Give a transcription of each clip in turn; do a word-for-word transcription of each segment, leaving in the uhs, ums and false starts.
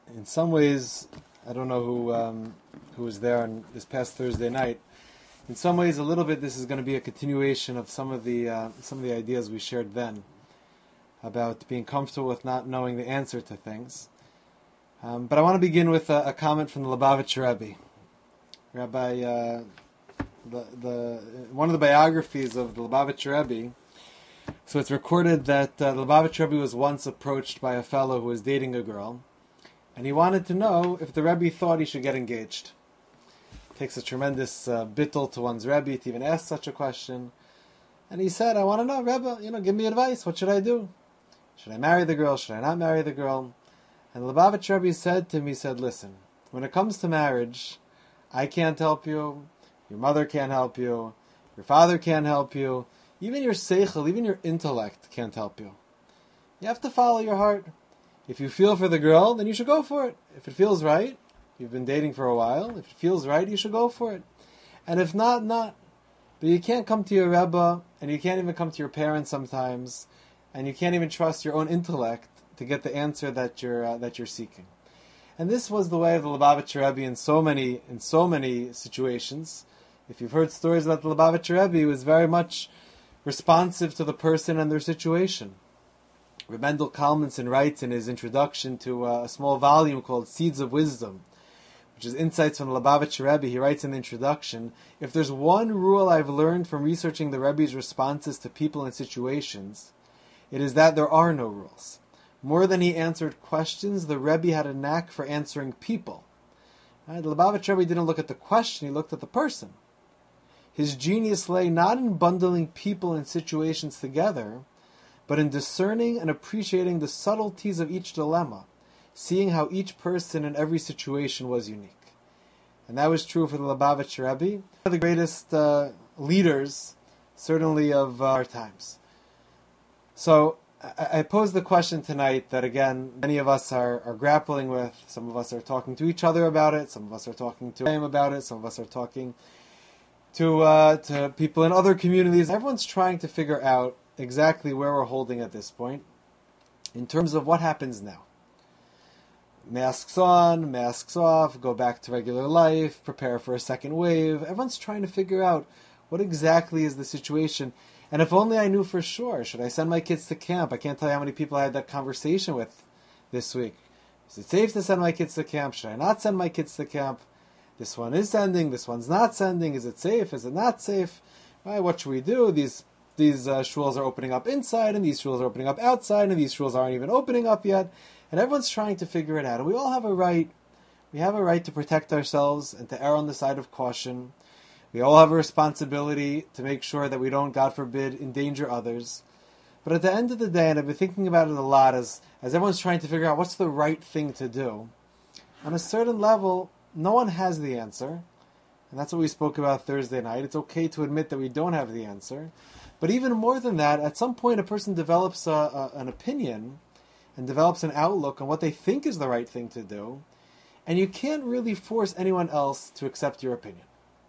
in some ways, I don't know who um, who was there on this past Thursday night. In some ways, a little bit, this is going to be a continuation of some of the uh, some of the ideas we shared then about being comfortable with not knowing the answer to things. Um, but I want to begin with a, a comment from the Lubavitcher Rebbe. Rabbi, uh, the the one of the biographies of the Lubavitcher Rebbe. So it's recorded that uh, the Lubavitcher Rebbe was once approached by a fellow who was dating a girl, and he wanted to know if the Rebbe thought he should get engaged. It takes a tremendous uh, bittul to one's Rebbe to even ask such a question. And he said, I want to know, Rebbe, you know, give me advice. What should I do? Should I marry the girl? Should I not marry the girl? And the Lubavitcher Rebbe said to him, he said, listen, when it comes to marriage, I can't help you, your mother can't help you, your father can't help you, even your seichel, even your intellect can't help you. You have to follow your heart. If you feel for the girl, then you should go for it. If it feels right, you've been dating for a while, if it feels right, you should go for it. And if not, not. But you can't come to your Rebbe, and you can't even come to your parents sometimes, and you can't even trust your own intellect to get the answer that you're uh, that you're seeking. And this was the way of the Lubavitcher Rebbe in so many in so many situations. If you've heard stories about the Lubavitcher Rebbe, he was very much responsive to the person and their situation. Reb Mendel Kalmanson writes in his introduction to uh, a small volume called Seeds of Wisdom, which is Insights from the Lubavitcher Rebbe. He writes in the introduction, if there's one rule I've learned from researching the Rebbe's responses to people and situations, it is that there are no rules. More than he answered questions, the Rebbe had a knack for answering people. Right? The Lubavitcher Rebbe didn't look at the question, he looked at the person. His genius lay not in bundling people and situations together, but in discerning and appreciating the subtleties of each dilemma, seeing how each person in every situation was unique. And that was true for the Lubavitcher Rebbe, one of the greatest uh, leaders, certainly of uh, our times. So, I, I pose the question tonight that, again, many of us are, are grappling with. Some of us are talking to each other about it, some of us are talking to him about it, some of us are talking to uh, to people in other communities. Everyone's trying to figure out exactly where we're holding at this point in terms of what happens now. Masks on, masks off, go back to regular life, prepare for a second wave. Everyone's trying to figure out what exactly is the situation. And if only I knew for sure, should I send my kids to camp? I can't tell you how many people I had that conversation with this week. Is it safe to send my kids to camp? Should I not send my kids to camp? This one is sending, this one's not sending. Is it safe? Is it not safe? Right? What should we do? These these uh, shuls are opening up inside, and these shuls are opening up outside, and these shuls aren't even opening up yet. And everyone's trying to figure it out. And we all have a right. We have a right to protect ourselves and to err on the side of caution. We all have a responsibility to make sure that we don't, God forbid, endanger others. But at the end of the day, and I've been thinking about it a lot as, as everyone's trying to figure out what's the right thing to do, on a certain level, no one has the answer, and that's what we spoke about Thursday night. It's okay to admit that we don't have the answer. But even more than that, at some point a person develops a, a, an opinion and develops an outlook on what they think is the right thing to do, and you can't really force anyone else to accept your opinion.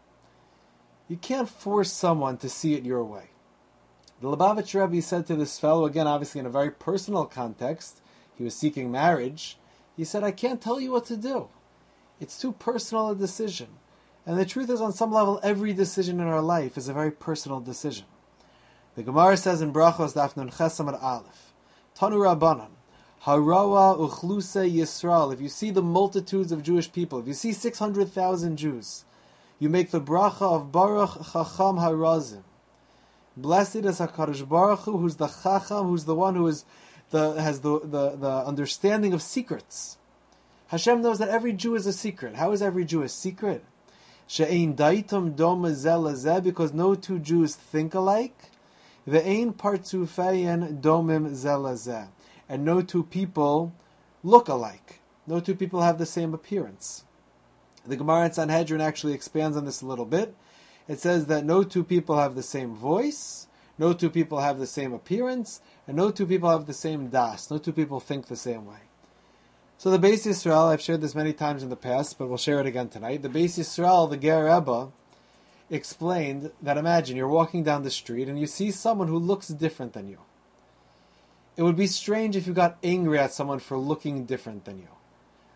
You can't force someone to see it your way. The Lubavitcher Rebbe said to this fellow, again obviously in a very personal context, he was seeking marriage, he said, I can't tell you what to do. It's too personal a decision. And the truth is, on some level, every decision in our life is a very personal decision. The Gemara says in Brachos, Daf Nun Ches Amud Aleph, Tanu Rabbanan, Harawa Uchluse Yisrael. If you see the multitudes of Jewish people, if you see six hundred thousand Jews, you make the bracha of Baruch Chacham Harazim. Blessed is HaKadosh Baruch Hu, who's the Chacham, who's the one who is the has the, the, the understanding of secrets. Hashem knows that every Jew is a secret. How is every Jew a secret? She'ein daitum doma zeh lezeh, because no two Jews think alike. Ve'ein partzufein domim zeh lezeh, and no two people look alike. No two people have the same appearance. The Gemara in Sanhedrin actually expands on this a little bit. It says that no two people have the same voice, no two people have the same appearance, and no two people have the same das. No two people think the same way. So the Beis Yisrael, I've shared this many times in the past, but we'll share it again tonight. The Beis Yisrael, the Ger Rebbe, explained that imagine you're walking down the street and you see someone who looks different than you. It would be strange if you got angry at someone for looking different than you.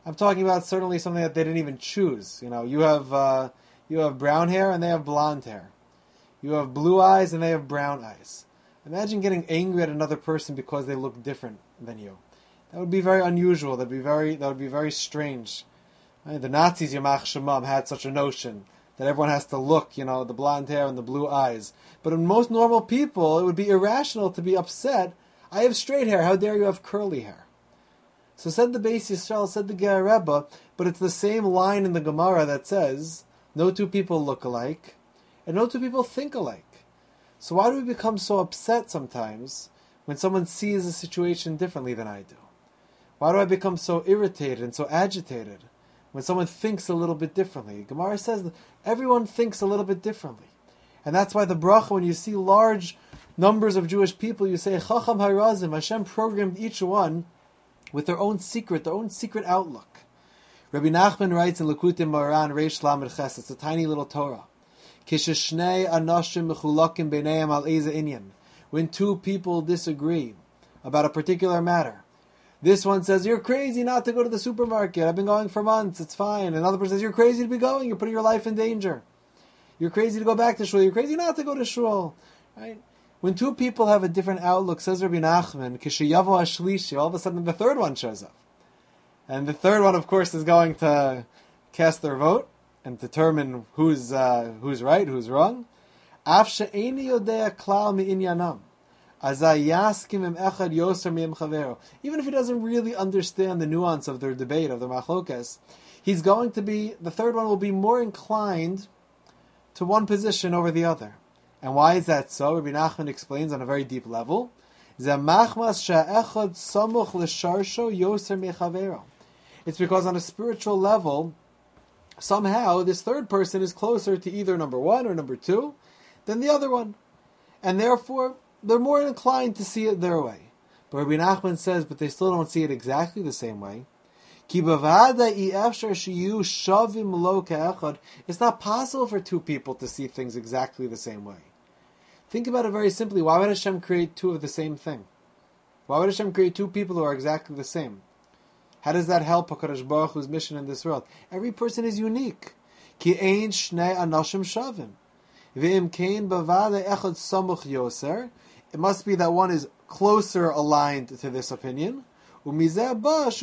I'm talking about certainly something that they didn't even choose. You know, you have uh, you have brown hair and they have blonde hair. You have blue eyes and they have brown eyes. Imagine getting angry at another person because they look different than you. That would be very unusual. That'd be very that would be very strange. Right? The Nazis, Yamach Shemam, had such a notion that everyone has to look, you know, the blonde hair and the blue eyes. But in most normal people, it would be irrational to be upset. I have straight hair. How dare you have curly hair? So said the Beis Yisrael, said the Ger Rebbe, but it's the same line in the Gemara that says, no two people look alike, and no two people think alike. So why do we become so upset sometimes when someone sees a situation differently than I do? Why do I become so irritated and so agitated when someone thinks a little bit differently? Gemara says that everyone thinks a little bit differently. And that's why the bracha, when you see large numbers of Jewish people, you say, Chacham Harazim, Hashem programmed each one with their own secret, their own secret outlook. Rabbi Nachman writes in Likutei Moharan, Reish Lamed Ches, it's a tiny little Torah. Kishishnei anashim mechulakim beineim al eze inyan. When two people disagree about a particular matter, this one says, you're crazy not to go to the supermarket. I've been going for months. It's fine. Another person says, you're crazy to be going. You're putting your life in danger. You're crazy to go back to shul. You're crazy not to go to shul. Right? When two people have a different outlook, says Rabbi Nachman, Kishiyavo Ashlishi, all of a sudden the third one shows up. And the third one, of course, is going to cast their vote and determine who's uh, who's right, who's wrong. Af she'eni yodea klal mi'inyanam. Even if he doesn't really understand the nuance of their debate, of their machlokas, he's going to be, the third one will be more inclined to one position over the other. And why is that so? Rabbi Nachman explains on a very deep level. It's because on a spiritual level, somehow this third person is closer to either number one or number two than the other one. And therefore, they're more inclined to see it their way. But Rabbi Nachman says, but they still don't see it exactly the same way. It's not possible for two people to see things exactly the same way. Think about it very simply. Why would Hashem create two of the same thing? Why would Hashem create two people who are exactly the same? How does that help HaKadosh Baruch Hu's mission in this world? Every person is unique. Ki ein shnei anashim shavim. V'im kein bavadei echad samuch yoser. It must be that one is closer aligned to this opinion. And that's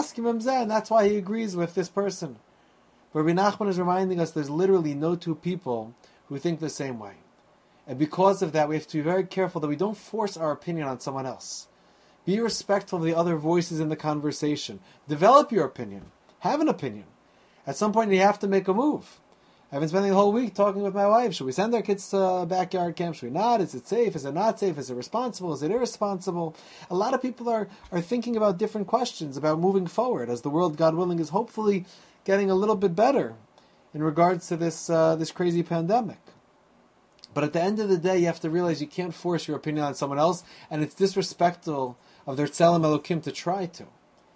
why he agrees with this person. But Rabbi Nachman is reminding us there's literally no two people who think the same way. And because of that, we have to be very careful that we don't force our opinion on someone else. Be respectful of the other voices in the conversation. Develop your opinion. Have an opinion. At some point, you have to make a move. I've been spending the whole week talking with my wife. Should we send our kids to a backyard camp? Should we not? Is it safe? Is it not safe? Is it responsible? Is it irresponsible? A lot of people are, are thinking about different questions about moving forward as the world, God willing, is hopefully getting a little bit better in regards to this uh, this crazy pandemic. But at the end of the day, you have to realize you can't force your opinion on someone else, and it's disrespectful of their Tzelem Elokim to try to.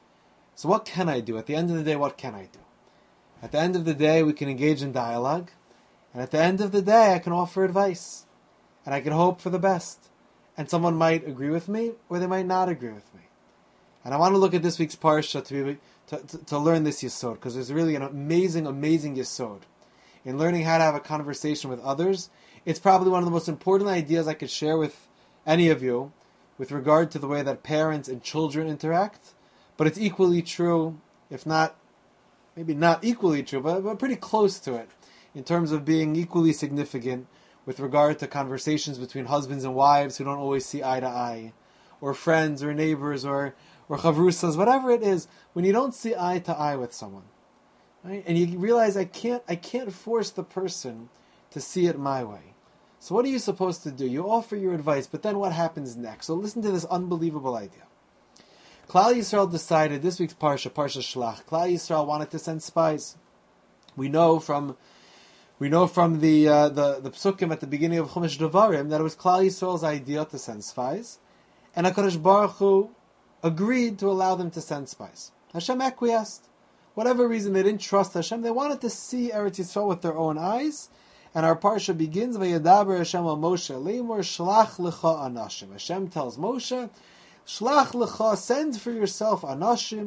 So what can I do? At the end of the day, what can I do? At the end of the day, we can engage in dialogue. And at the end of the day, I can offer advice. And I can hope for the best. And someone might agree with me, or they might not agree with me. And I want to look at this week's Parsha to, be, to, to, to learn this Yesod, because there's really an amazing, amazing Yesod. In learning how to have a conversation with others, it's probably one of the most important ideas I could share with any of you with regard to the way that parents and children interact. But it's equally true, if not maybe not equally true, but, but pretty close to it, in terms of being equally significant with regard to conversations between husbands and wives who don't always see eye to eye, or friends, or neighbors, or, or chavrusas, whatever it is, when you don't see eye to eye with someone. Right? And you realize I can't, I can't force the person to see it my way. So what are you supposed to do? You offer your advice, but then what happens next? So listen to this unbelievable idea. Klal Yisrael decided, this week's Parsha, Parsha Shlach, Klal Yisrael wanted to send spies. We know from we know from the uh, the, the Psukim at the beginning of Chumash Devarim that it was Klal Yisrael's idea to send spies, and HaKadosh Baruch Hu agreed to allow them to send spies. Hashem acquiesced. Whatever reason, they didn't trust Hashem. They wanted to see Eretz Yisrael with their own eyes, and our Parsha begins, Vayadaber Hashem al Moshe, Leimor Shlach Lecha Anashim. Hashem tells Moshe, Shlach lecha, send for yourself anashim,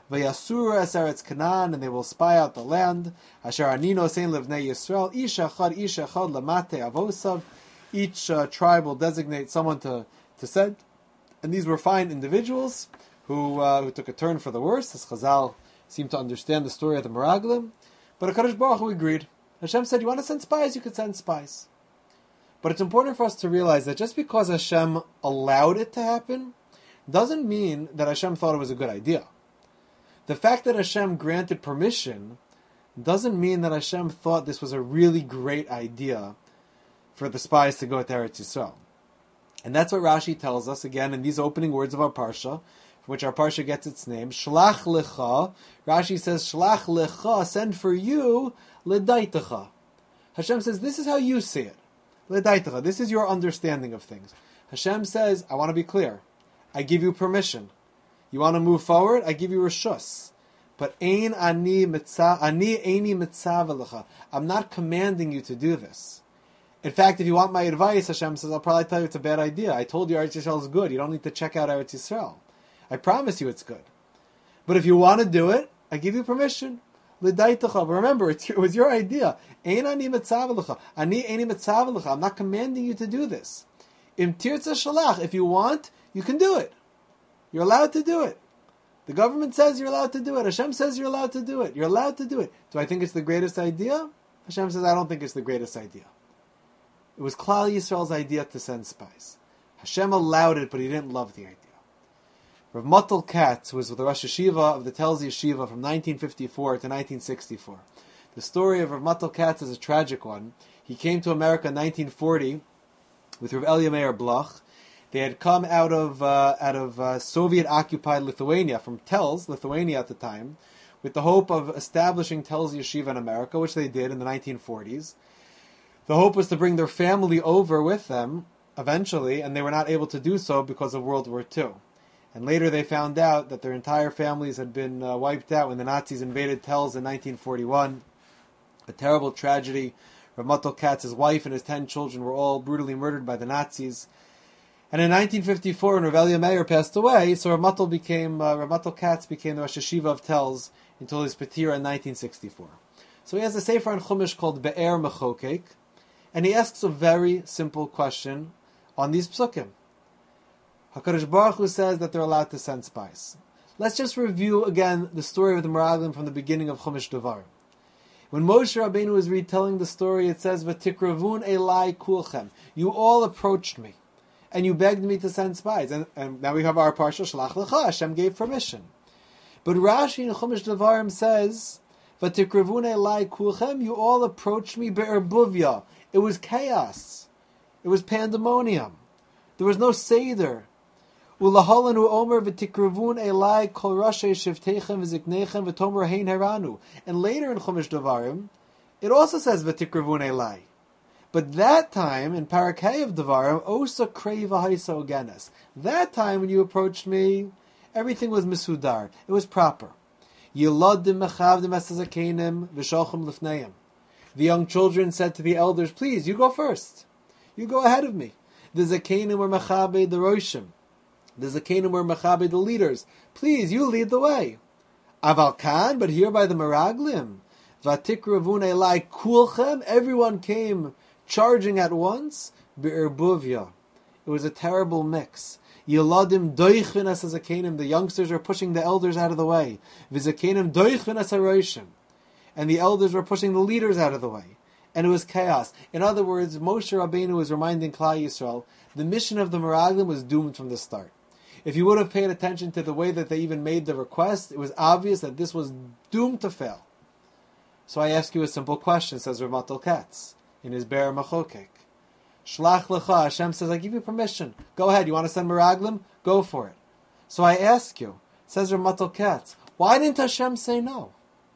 Vayasura es eretz Canaan, and they will spy out the land. Asher anino sein levnei Yisrael, ish echad ish echad lamate avosav. Each uh, tribe will designate someone to, to send. And these were fine individuals who uh, who took a turn for the worse, as Chazal seemed to understand the story of the Meraglim. But HaKadosh Baruch Hu agreed. Hashem said, you want to send spies, you could send spies. But it's important for us to realize that just because Hashem allowed it to happen, doesn't mean that Hashem thought it was a good idea. The fact that Hashem granted permission doesn't mean that Hashem thought this was a really great idea for the spies to go to Eretz Yisrael. And that's what Rashi tells us, again, in these opening words of our Parsha, from which our Parsha gets its name. Shlach lecha. Rashi says, Shlach lecha, send for you, ledaitecha. Hashem says, this is how you see it. Ledaitecha, this is your understanding of things. Hashem says, I want to be clear. I give you permission. You want to move forward? I give you reshus. But ein ani mitzah, ani eini mitzav lecha. I'm not commanding you to do this. In fact, if you want my advice, Hashem says, I'll probably tell you it's a bad idea. I told you Eretz Yisrael is good. You don't need to check out Eretz Yisrael. I promise you it's good. But if you want to do it, I give you permission. L'daitecha. Remember, it's, it was your idea. Ein ani mitzav lecha. Ani eini mitzav lecha. I'm not commanding you to do this. Im tirtza shalach. If you want, you can do it. You're allowed to do it. The government says you're allowed to do it. Hashem says you're allowed to do it. You're allowed to do it. Do I think it's the greatest idea? Hashem says, I don't think it's the greatest idea. It was Klal Yisrael's idea to send spies. Hashem allowed it, but he didn't love the idea. Rav Mottel Katz was the Rosh Yeshiva of the Telz Yeshiva from nineteen fifty-four to nineteen sixty-four. The story of Rav Mottel Katz is a tragic one. He came to America in nineteen forty with Rav Elia Meir Bloch. They had come out of uh, out of uh, Soviet-occupied Lithuania, from Telz, Lithuania at the time, with the hope of establishing Telz Yeshiva in America, which they did in the nineteen forties. The hope was to bring their family over with them, eventually, and they were not able to do so because of World War Two. And later they found out that their entire families had been uh, wiped out when the Nazis invaded Telz in nineteen forty-one. A terrible tragedy. Rav Mottel Katz's wife and his ten children were all brutally murdered by the Nazis. And in nineteen fifty-four, when Rav Elia Meir passed away, so Rav Mottel became uh, Rav Mottel Katz became the Rosh Yeshiva of Telz until his Petira in nineteen sixty-four. So he has a sefer in Chumash called Be'er Mechokek, and he asks a very simple question on these psukim. HaKadosh Baruch Hu says that they're allowed to send spies. Let's just review again the story of the Meraglim from the beginning of Chumash Devarim. When Moshe Rabbeinu is retelling the story, it says, "V'tikravun elai kulchem." You all approached me, and you begged me to send spies. And, and now we have our parsha, Shlach Lecha, Hashem gave permission. But Rashi in Chumash Devarim says, "V'tikravun elai kulchem." You all approached me be'erbuvya. It was chaos. It was pandemonium. There was no seder. Ulahalanu omer v'tikravun elai kol rashay shivteichem v'zikneichem v'tomer hein heranu. And later in Chumash Devarim, it also says v'tikravun elai. But that time, in Parakei of Devarim, osa krei v'haisa ogenes. That time when you approached me, everything was misudar. It was proper. Yiladim mechavdim esazakenim v'shalchim lifneim. The young children said to the elders, please, you go first. You go ahead of me. The zakenim were mechabe the roshim. The zakenim were mechabe the leaders. Please, you lead the way. Aval kan, but here by the Meraglim, vatikravun elai kulchem, everyone came charging at once. Be'erbuvya. It was a terrible mix. Yiladim doichin as zakenim, the youngsters were pushing the elders out of the way. V'zakenim doichin as haroshim. And the elders were pushing the leaders out of the way. And it was chaos. In other words, Moshe Rabbeinu was reminding Klal Yisrael, the mission of the Meraglim was doomed from the start. If you would have paid attention to the way that they even made the request, it was obvious that this was doomed to fail. So I ask you a simple question, says Rav Mottel Katz, in his Be'er Mechokek. Shlach lecha, Hashem says, I give you permission. Go ahead, you want to send Meraglim? Go for it. So I ask you, says Rav Mottel Katz, why didn't Hashem say no?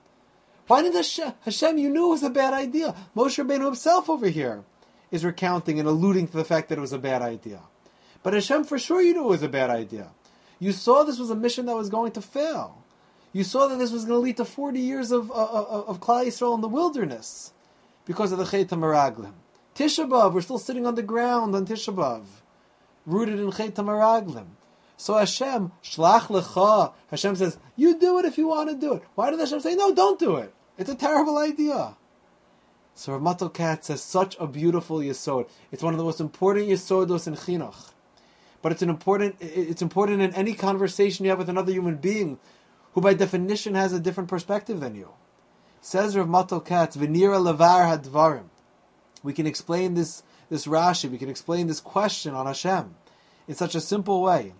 Why didn't Hashem, Hashem, you knew it was a bad idea. Moshe Rabbeinu himself over here is recounting and alluding to the fact that it was a bad idea. But Hashem, for sure you knew it was a bad idea. You saw this was a mission that was going to fail. You saw that this was going to lead to forty years of, of, of, of Klal Yisrael in the wilderness because of the Chet HaMeraglim. Tisha B'Av, we're still sitting on the ground on Tisha B'Av, rooted in Chet HaMeraglim. So Hashem, shlach lecha, Hashem says, you do it if you want to do it. Why did Hashem say, no, don't do it? It's a terrible idea. So Rav Matal Katz says such a beautiful yesod. It's one of the most important yesodos in chinuch. But it's an important. It's important in any conversation you have with another human being, who by definition has a different perspective than you. Says Rav Matal Katz, "V'nira levar hadvarim." We can explain this this Rashi. We can explain this question on Hashem in such a simple way.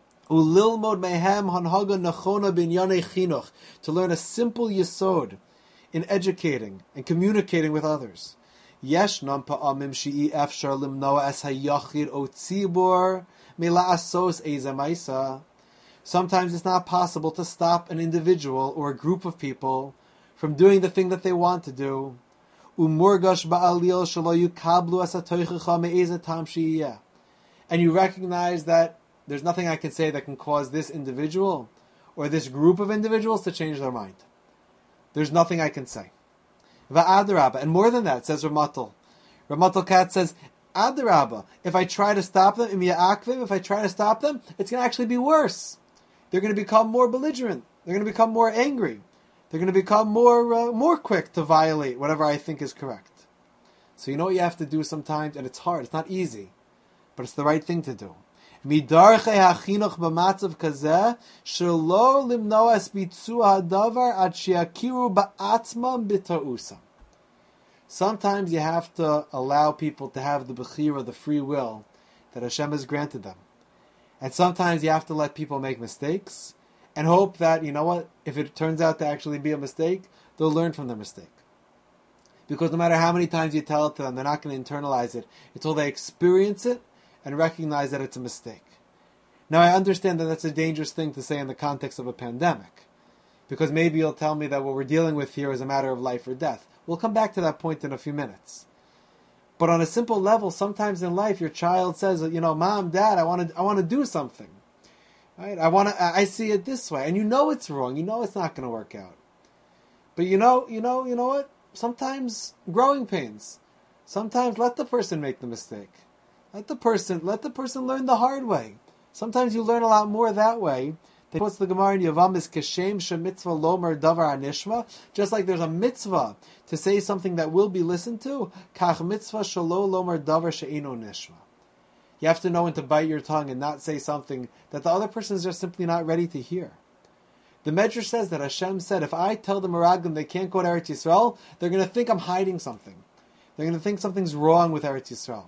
Ulilmod mehem hanhaga nachona binyanei chinuch, to learn a simple yesod in educating and communicating with others. Yeshnam pa'amim she'i efshar limnoa es hayachid o tzibor mila'asos eza maisa. Sometimes it's not possible to stop an individual or a group of people from doing the thing that they want to do. Umurgash ba'alil shelo yukablu es hatoichecha me'eza tam she'iyeh. And you recognize that there's nothing I can say that can cause this individual or this group of individuals to change their mind. There's nothing I can say. Va'adarabba, and more than that, says Ramatal. Ramatal Katz says, Adarabba, if I try to stop them, im ya'akvim, if I try to stop them, it's going to actually be worse. They're going to become more belligerent. They're going to become more angry. They're going to become more uh, more quick to violate whatever I think is correct. So you know what you have to do sometimes, and it's hard, it's not easy, but it's the right thing to do. Midarchei hachinuch b'matzav kazeh shelo limnoas bitzua hadavar ad sheyakiru ba'atzmam b'ta'usam. Sometimes you have to allow people to have the bechira, the free will that Hashem has granted them. And sometimes you have to let people make mistakes and hope that, you know what, if it turns out to actually be a mistake, they'll learn from their mistake. Because no matter how many times you tell it to them, they're not going to internalize it until they experience it and recognize that it's a mistake. Now, I understand that that's a dangerous thing to say in the context of a pandemic, because maybe you'll tell me that what we're dealing with here is a matter of life or death. We'll come back to that point in a few minutes. But on a simple level, sometimes in life, your child says, you know, Mom, Dad, I want to, I want to do something. Right? I want to, I see it this way, and you know it's wrong. You know it's not going to work out. But you know, you know, you know what? Sometimes growing pains. Sometimes let the person make the mistake. Let the person, let the person learn the hard way. Sometimes you learn a lot more that way. What's the Gemara in Yavamis? Keshem shemitzvah lomer davar anishma. Just like there's a mitzvah to say something that will be listened to, kach mitzvah shalo lomer davar she'ino nishma. You have to know when to bite your tongue and not say something that the other person is just simply not ready to hear. The Medrash says that Hashem said, if I tell the Meraglim they can't go to Eretz Yisrael, they're going to think I'm hiding something. They're going to think something's wrong with Eretz Yisrael.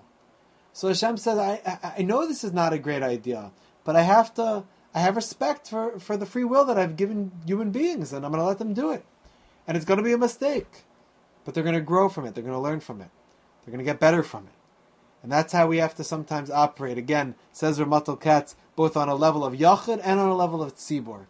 So Hashem says, I, I I know this is not a great idea, but I have to, I have respect for, for the free will that I've given human beings, and I'm going to let them do it. And it's going to be a mistake, but they're going to grow from it. They're going to learn from it. They're going to get better from it. And that's how we have to sometimes operate. Again, says Rav Matal Katz, both on a level of Yachid and on a level of Tzibor.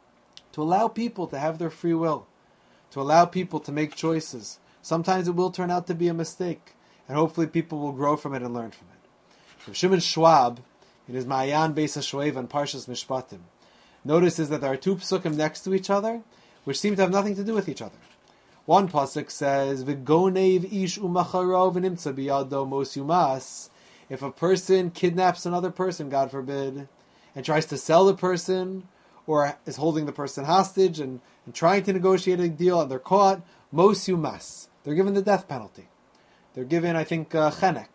To allow people to have their free will. To allow people to make choices. Sometimes it will turn out to be a mistake. And hopefully people will grow from it and learn from it. Rav Shimon Schwab, in his Ma'ayan Beis HaShoev on Parshas Mishpatim, notices that there are two psukim next to each other, which seem to have nothing to do with each other. One pasuk says, "V'gonev ish umacharo v'nimtza biyado mos yumas." If a person kidnaps another person, God forbid, and tries to sell the person, or is holding the person hostage and, and trying to negotiate a deal, and they're caught, mos yumas. They're given the death penalty. They're given, I think, uh, chenek.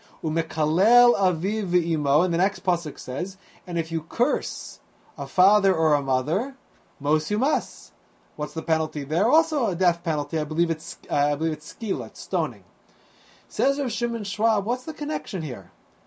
Umekalel aviv v'imo, and the next pasuk says, and if you curse a father or a mother, mos yumas. What's the penalty there? Also a death penalty. I believe it's uh, I believe it's skila, it's stoning. Says Rav Shimon Schwab, what's the connection here?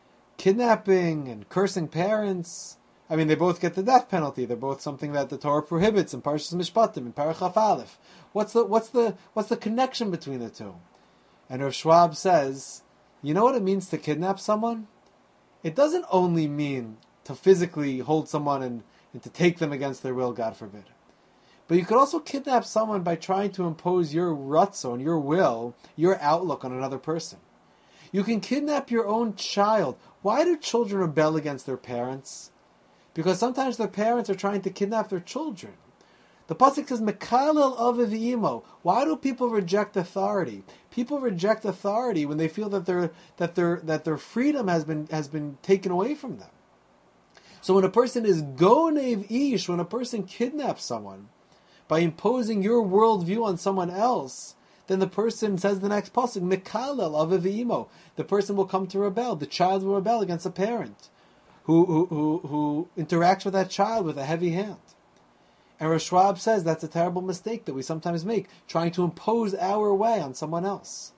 Kidnapping and cursing parents. I mean, they both get the death penalty. They're both something that the Torah prohibits in Parshas Mishpatim, in Parachaf Aleph. What's the what's the what's the connection between the two? And Rav Schwab says, you know what it means to kidnap someone? It doesn't only mean to physically hold someone and, and to take them against their will, God forbid. But you could also kidnap someone by trying to impose your ratzon, your will, your outlook on another person. You can kidnap your own child. Why do children rebel against their parents? Because sometimes their parents are trying to kidnap their children. The pasuk says, "Mekalel aviv v'imo." Why do people reject authority? People reject authority when they feel that their that their that their freedom has been has been taken away from them. So when a person is gonev ish, when a person kidnaps someone by imposing your worldview on someone else, then the person says the next pasuk, Mikalel aviv v'imo. The person will come to rebel. The child will rebel against a parent who, who, who, who interacts with that child with a heavy hand. And Rosh Schwab says that's a terrible mistake that we sometimes make, trying to impose our way on someone else.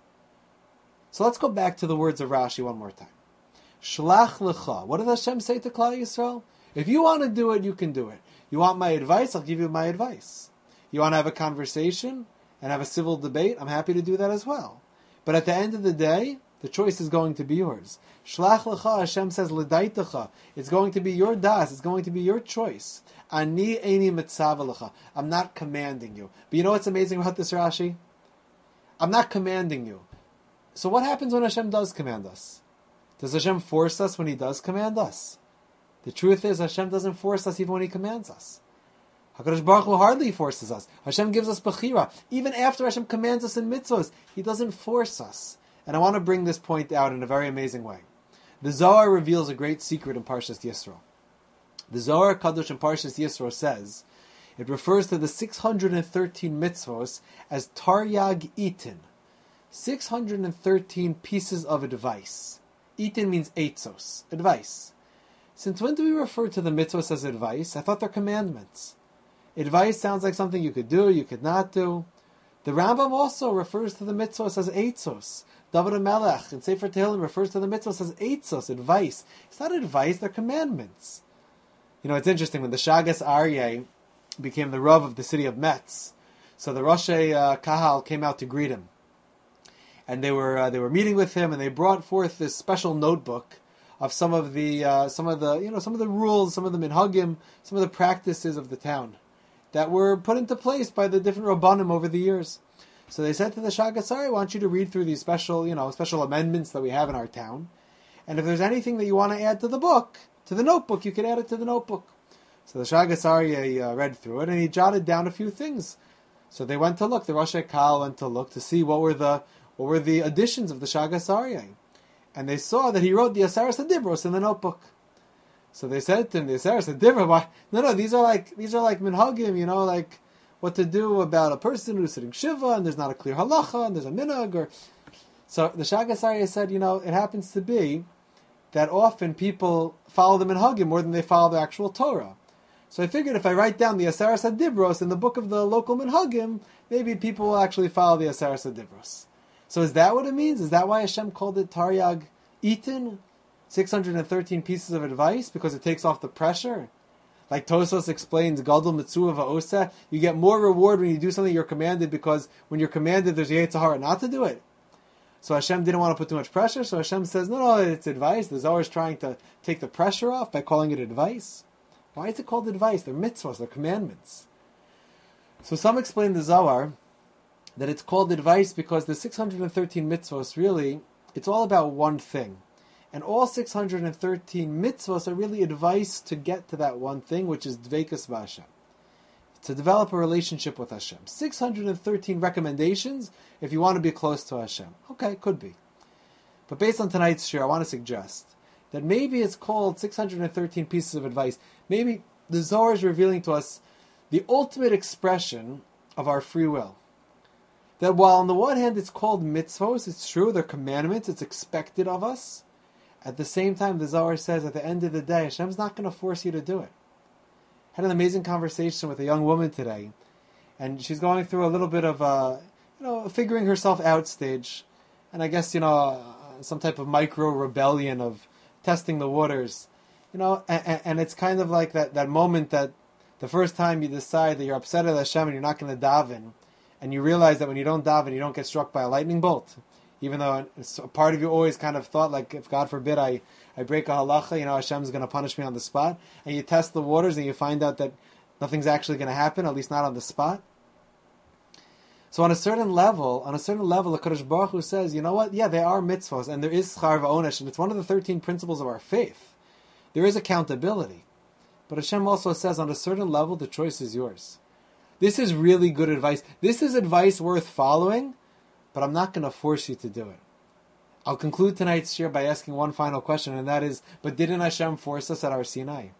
So let's go back to the words of Rashi one more time. Shlach lecha. What does Hashem say to Klal Yisrael? If you want to do it, you can do it. You want my advice? I'll give you my advice. You want to have a conversation and have a civil debate? I'm happy to do that as well. But at the end of the day, the choice is going to be yours. Shlach lecha, Hashem says, l'daitecha. It's going to be your das. It's going to be your choice. Ani eini mitzav lecha. I'm not commanding you. But you know what's amazing about this, Rashi? I'm not commanding you. So what happens when Hashem does command us? Does Hashem force us when He does command us? The truth is, Hashem doesn't force us even when He commands us. HaKadosh Baruch Hu hardly forces us. Hashem gives us bechira. Even after Hashem commands us in mitzvos, He doesn't force us. And I want to bring this point out in a very amazing way. The Zohar reveals a great secret in Parshas Yisro. The Zohar Kadosh in Parshas Yisro says, it refers to the six hundred thirteen mitzvos as Taryag Itin. six hundred thirteen pieces of advice. Itin means eitzos, advice. Since when do we refer to the mitzvos as advice? I thought they're commandments. Advice sounds like something you could do, you could not do. The Rambam also refers to the mitzvos as eitzos. David HaMelech in Sefer Tehillim refers to the mitzvos as eitzos, advice. It's not advice, they're commandments. You know, it's interesting, when the Shagas Aryeh became the Rav of the city of Metz, so the Rosh uh, Kahal came out to greet him. And they were uh, they were meeting with him, and they brought forth this special notebook of some of the uh, some of the you know some of the rules, some of the minhagim, some of the practices of the town that were put into place by the different rabbanim over the years. So they said to the Shagas Aryeh, I want you to read through these special you know special amendments that we have in our town, and if there's anything that you want to add to the book, to the notebook, you can add it to the notebook. So the Shagas Aryeh uh, read through it, and he jotted down a few things. So they went to look. The Rosh Kahal went to look to see what were the What were the additions of the Shagas Aryeh? And they saw that he wrote the Aseres HaDibros in the notebook. So they said to him, the Aseres HaDibros, why? No, no, these are like these are like minhagim, you know, like what to do about a person who's sitting shiva, and there's not a clear halacha, and there's a minhag. Or so the Shagas Aryeh said, you know, it happens to be that often people follow the minhagim more than they follow the actual Torah. So I figured if I write down the Aseres HaDibros in the book of the local minhagim, maybe people will actually follow the Aseres HaDibros. So is that what it means? Is that why Hashem called it Taryag Itin? six hundred thirteen pieces of advice? Because it takes off the pressure? Like Tosfos explains, Gadol Mitzvah Va'oseh, you get more reward when you do something you're commanded, because when you're commanded, there's Yetzer Hara not to do it. So Hashem didn't want to put too much pressure, so Hashem says, no, no, it's advice. The Zohar is trying to take the pressure off by calling it advice. Why is it called advice? They're mitzvahs, they're commandments. So some explain the Zohar that it's called advice because the six hundred thirteen mitzvos, really, it's all about one thing. And all six hundred thirteen mitzvos are really advice to get to that one thing, which is dveikus b'Hashem. To develop a relationship with Hashem. six hundred thirteen recommendations if you want to be close to Hashem. Okay, could be. But based on tonight's share, I want to suggest that maybe it's called six hundred thirteen pieces of advice. Maybe the Zohar is revealing to us the ultimate expression of our free will. That while on the one hand it's called mitzvos, it's true, they're commandments, it's expected of us. At the same time, the Zohar says at the end of the day, Hashem's not going to force you to do it. I had an amazing conversation with a young woman today, and she's going through a little bit of a, you know, figuring herself out stage, and I guess, you know, some type of micro rebellion of testing the waters, you know, and, and it's kind of like that, that moment that the first time you decide that you're upset at Hashem and you're not going to daven, and you realize that when you don't daven, you don't get struck by a lightning bolt. Even though it's, a part of you always kind of thought, like, if God forbid I, I break a halacha, you know, Hashem's going to punish me on the spot. And you test the waters and you find out that nothing's actually going to happen, at least not on the spot. So on a certain level, on a certain level, the HaKadosh Baruch Hu says, you know what? Yeah, they are mitzvahs, and there is schar v'onesh, and it's one of the thirteen principles of our faith. There is accountability. But Hashem also says, on a certain level, the choice is yours. This is really good advice. This is advice worth following, but I'm not going to force you to do it. I'll conclude tonight's shir by asking one final question, and that is, but didn't Hashem force us at our Sinai?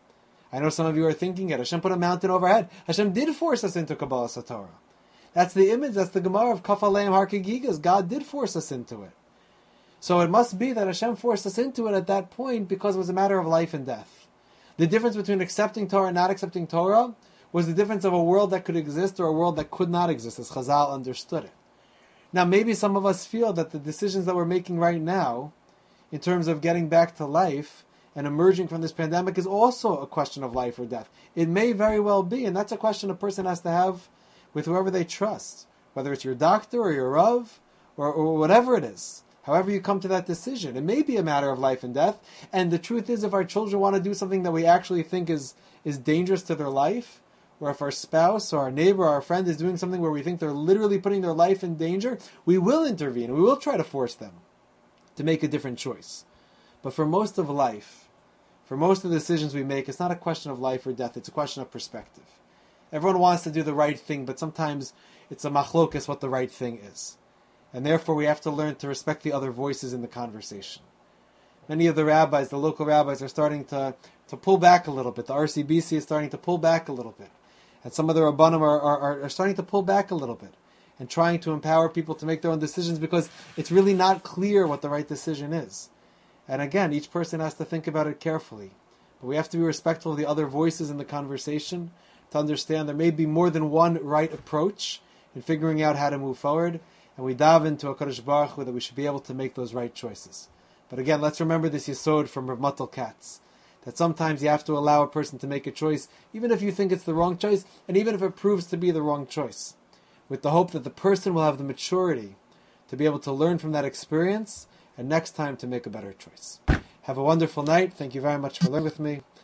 I know some of you are thinking it. Hashem put a mountain overhead. Hashem did force us into Kabbalah Satorah. That's the image, that's the Gemara of Kaf Aleim Har Kegigas. God did force us into it. So it must be that Hashem forced us into it at that point because it was a matter of life and death. The difference between accepting Torah and not accepting Torah was the difference of a world that could exist or a world that could not exist, as Chazal understood it. Now maybe some of us feel that the decisions that we're making right now, in terms of getting back to life and emerging from this pandemic, is also a question of life or death. It may very well be, and that's a question a person has to have with whoever they trust, whether it's your doctor or your Rav, or, or whatever it is. However you come to that decision, it may be a matter of life and death. And the truth is, if our children want to do something that we actually think is, is dangerous to their life, or if our spouse or our neighbor or our friend is doing something where we think they're literally putting their life in danger, we will intervene. We will try to force them to make a different choice. But for most of life, for most of the decisions we make, it's not a question of life or death. It's a question of perspective. Everyone wants to do the right thing, but sometimes it's a machlokas what the right thing is. And therefore we have to learn to respect the other voices in the conversation. Many of the rabbis, the local rabbis, are starting to, to pull back a little bit. The R C B C is starting to pull back a little bit. And some of the Rabbanim are, are, are starting to pull back a little bit and trying to empower people to make their own decisions because it's really not clear what the right decision is. And again, each person has to think about it carefully. But we have to be respectful of the other voices in the conversation to understand there may be more than one right approach in figuring out how to move forward. And we dive into HaKadosh Baruch Hu that we should be able to make those right choices. But again, let's remember this Yesod from Rav Matal Katz, that sometimes you have to allow a person to make a choice, even if you think it's the wrong choice, and even if it proves to be the wrong choice, with the hope that the person will have the maturity to be able to learn from that experience, and next time to make a better choice. Have a wonderful night. Thank you very much for learning with me.